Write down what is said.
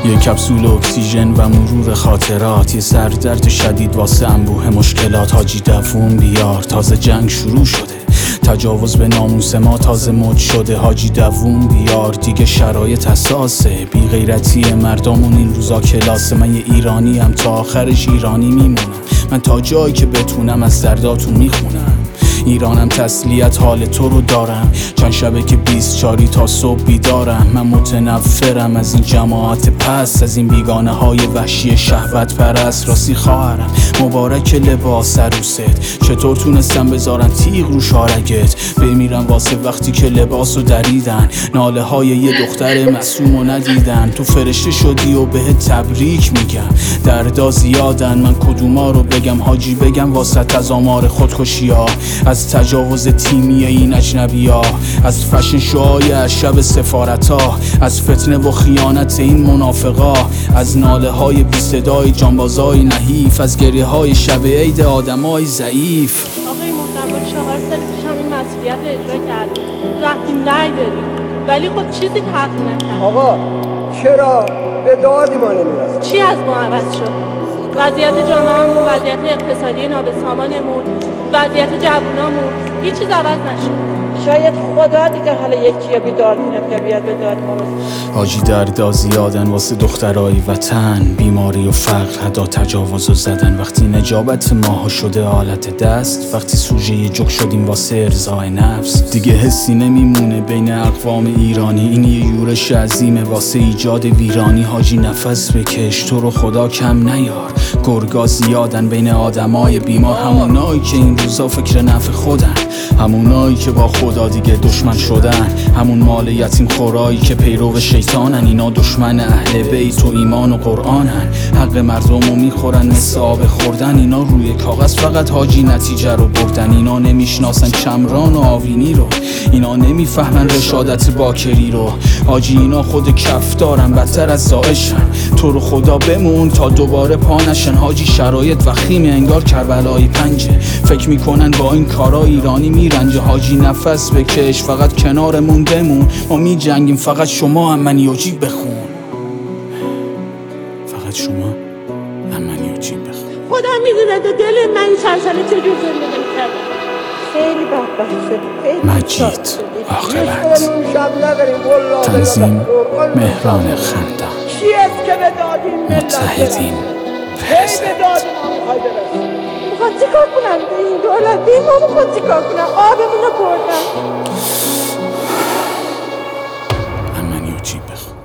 یه کپسول اکسیژن و مرور خاطرات، یه سردرد شدید واسه انبوه مشکلات. حاجی دووم بیار، تازه جنگ شروع شده، تجاوز به ناموس ما تازه مد شده. حاجی دووم بیار، دیگه شرایط حساسه، بی غیرتی مردمون این روزا کلاسه. من یه ایرانی ام، تا آخرش ایرانی میمونم، من تا جایی که بتونم از درداتون میخونم. ایرانم تسلیت حال تو رو دارم، چند شبه که 24 تا صبح بیدارم. من متنفرم از این جماعت پس، از این بیگانه های وحشی شهوت پرست. راستی خواهرم مبارک لباس عروست، چطور تونستم بذارن تیغ رو شارگت؟ بمیرم واسه وقتی که لباسو دریدن، ناله های یه دختر معصومو ندیدن. تو فرشته شدی و بهت تبریک میگم، دردا زیادن من کدوما رو بگم. حاجی بگم واسط از آمار خودکشی ها، از تجاوز تیمی این اجنبی ها، از فشن شوهای از شب سفارت ها، از فتنه و خیانت این منافقا، از ناله های بی صدای جانبازای نحیف، از گریه های شب عید آدمای ضعیف. آقای محترم 4 سال پیش هم این مسئولیت رو اجرا کردیم، رفتیم رأی دادیم، ولی خب چیزی تغییر نکرد. آقا چرا به دادی ما نمیرسیم؟ چی از ما عوض شد؟ وضعیت جامعه‌مون، وضعیت اقتصادی نابسامانمون، وضعیت جوونامون، هیچ چیز عوض نشد. شاید خدا دیگه حالا یکی رو بیدار کنه که بیاد به داد ما برسه. حاجی دردا زیادن واسه دخترای وطن، بیماری و فقر حدا تجاوز و زدن. وقتی نجابت ماها شده آلت دست، وقتی سوژه یه جوک شدیم واسه ارضای نفس، دیگه حسی نمیمونه بین اقوام ایرانی. این یه یورش عظیمه واسه ایجاد ویرانی. حاجی نفس بکش، تو رو خدا کم نیار، گرگا زیادن بین آدمای بیمار. همونایی که این روزا فکر نفع خودن، همونایی که با خدا دیگه دشمن شدن، همون مال یتیم خورایی که پیرو شیطانن. اینا دشمن اهل بیت و ایمان و قرآنن، حق مردمو میخورن مثل آب خوردن. اینا روی کاغذ فقط حاجی نتیجه رو بردن، اینا نمیشناسن چمران و آوینی رو، اینا نمیفهمن رشادت باکری رو. حاجی اینا خود کف دارن، بدتر از داعشن. تو رو خدا بمون تا دوباره پا نشن. حاجی شرایط وخیمه، انگار کربلای 5. فکر میکنن با این کارا ایرانی میرنجه. حاجی نفس بکش، فقط کنارمون بمون، ما میجنگیم، فقط شما امنیوجی بخون، فقط شما امنیوجی بخون. خدا میدونه تو دل من این چند ساله چجور زندگی کردم. خیلی بدبخت شدی. مجید عاقبت، تنظیم مهران خندان، که به دادیم متحدین کی به داد ما میخوای برسی؟ میخواد چیکار کنن به این دولت؟ به ما میخواد چیکار کنن؟ آبمون رو بردن. امنیوجی بخون.